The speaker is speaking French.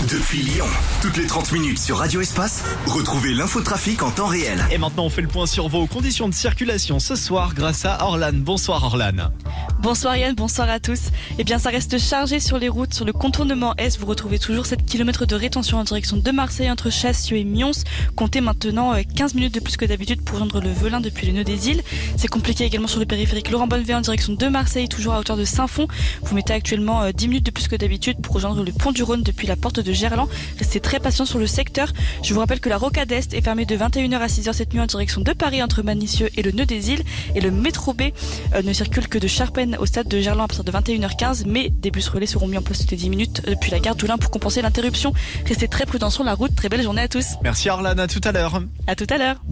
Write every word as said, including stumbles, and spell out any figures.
Depuis Lyon, toutes les trente minutes sur Radio Espace, retrouvez l'infotrafic en temps réel. Et maintenant, on fait le point sur vos conditions de circulation ce soir grâce à Orlan. Bonsoir Orlan. Bonsoir Yann, bonsoir à tous. Eh bien, ça reste chargé sur les routes. Sur le contournement Est, vous retrouvez toujours sept kilomètres de rétention en direction de Marseille entre Chassieux et Mions. Comptez maintenant quinze minutes de plus que d'habitude pour joindre le Velin depuis le nœud des îles. C'est compliqué également sur le périphérique Laurent Bonnevet en direction de Marseille, toujours à hauteur de Saint-Fond. Vous mettez actuellement dix minutes de plus que d'habitude pour rejoindre le pont du Rhône depuis la porte de Gerland. Restez très patient sur le secteur. Je vous rappelle que la rocade Est est fermée de vingt et une heures à six heures cette nuit en direction de Paris entre Manicieux et le nœud des îles. Et le métro B euh, ne circule que de Charpennes au stade de Gerland à partir de vingt et une heures quinze, mais des bus relais seront mis en place toutes les dix minutes depuis la gare d'Oulin pour compenser l'interruption. Restez très prudents sur la route. Très belle journée à tous. Merci Orlan, à tout à l'heure. À tout à l'heure.